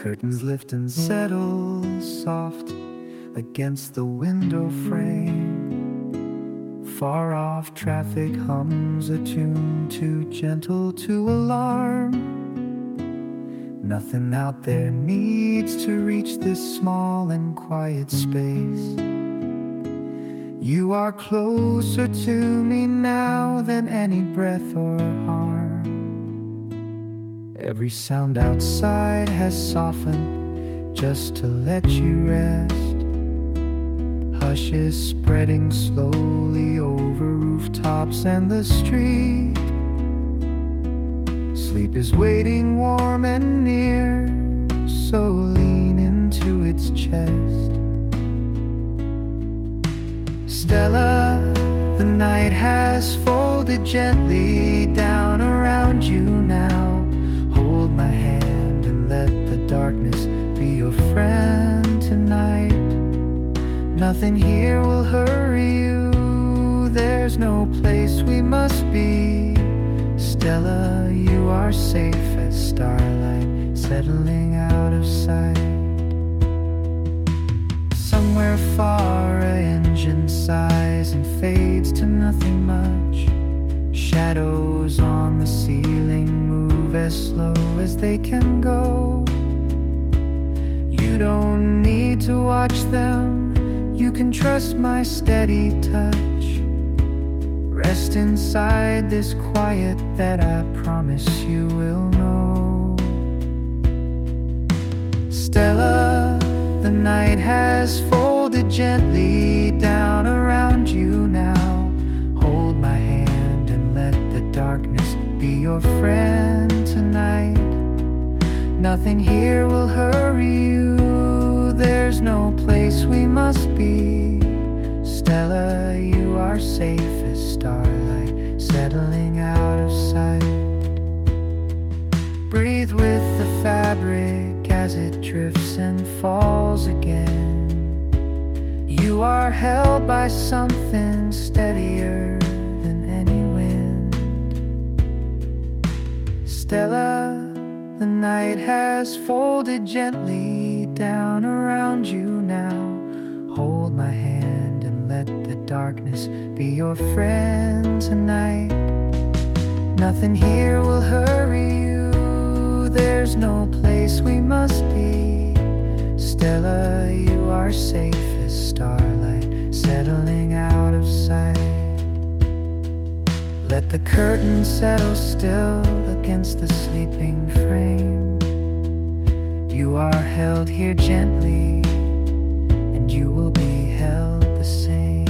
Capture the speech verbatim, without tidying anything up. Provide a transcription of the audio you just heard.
Curtains lift and settle soft against the window frame. Far off traffic hums a tune too gentle to alarm. Nothing out there needs to reach this small and quiet space. You are closer to me now than any breath or harm. Every sound outside has softened just to let you rest. Hush is spreading slowly over rooftops and the street. Sleep is waiting warm and near, so lean into its chest. Stella, the night has folded gently down around you now. Hold my hand and let the darkness be your friend tonight. Nothing here will hurry you, there's no place we must be. Stella, you are safe as starlight settling out of sight. Somewhere far a engine sighs and fades to nothing much. Shadows on the ceiling move as slow as they can go. You don't need to watch them, you can trust my steady touch. Rest inside this quiet that I promise you will know. Stella, the night has folded gently down around you now. Hold my hand and let the darkness be your friend tonight. Nothing here will hurry you, there's no place we must be. Stella, you are safe as starlight settling out of sight. Breathe with the fabric as it drifts and falls again. You are held by something steadier than any wind. Stella, the night has folded gently down around you now. Hold my hand and let the darkness be your friend tonight. Nothing here will hurry you, there's no place we must be. Stella, you are safe as starlight settling out of sight. Let the curtain settle still against the sleeping frame. You are held here gently, and you will be held the same.